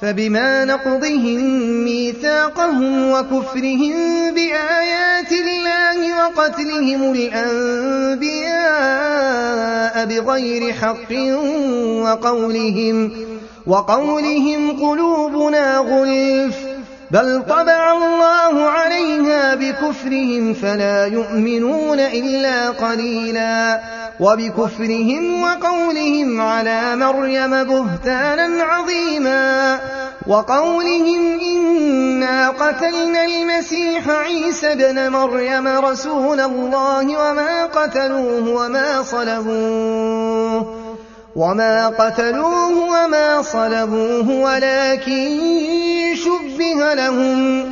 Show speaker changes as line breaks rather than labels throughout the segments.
فبما نقضهم ميثاقهم وكفرهم بآيات الله وقتلهم الأنبياء بغير حق وقولهم قلوبنا غلف بل طبع الله عليها بكفرهم فلا يؤمنون إلا قليلا وبكفرهم وقولهم على مريم بهتانا عظيما وقولهم إنا قتلنا المسيح عيسى ابن مريم رسول الله وما قتلوه وما صلبوه ولكن شبه لهم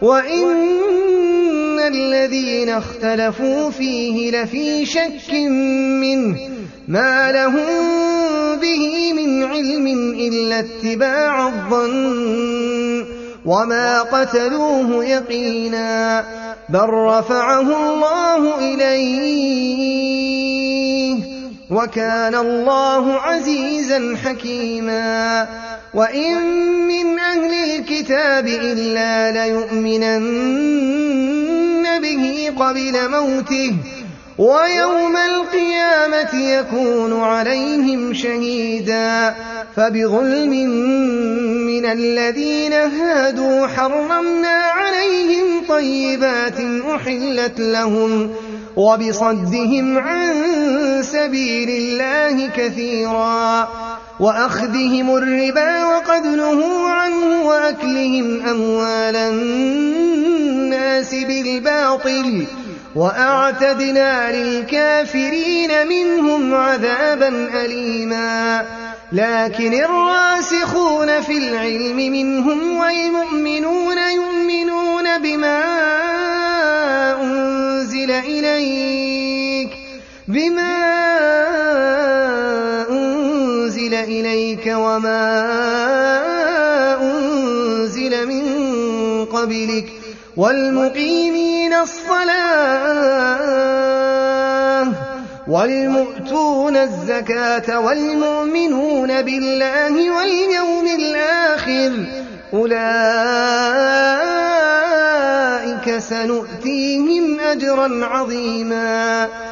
وإن الذين اختلفوا فيه لفي شك منه ما لهم به من علم إلا اتباع الظن وما قتلوه يقينا بل رفعه الله إليه وكان الله عزيزا حكيما وإن من أهل الكتاب إلا ليؤمنن به قبل موته ويوم القيامة يكون عليهم شهيدا فبظلم من الذين هادوا حرمنا عليهم طيبات أحلت لهم وبصدهم عن سبيل الله كثيرا وأخذهم الربا وقد نهوا عنه وأكلهم أموال الناس بالباطل وأعتدنا للكافرين منهم عذابا أليما لكن الراسخون في العلم منهم والمؤمنون يؤمنون بما أنزل إليك وما أنزل من قبلك والمقيمين الصلاة والمؤتون الزكاة والمؤمنون بالله واليوم الآخر أولئك سنؤتيهم أجرا عظيما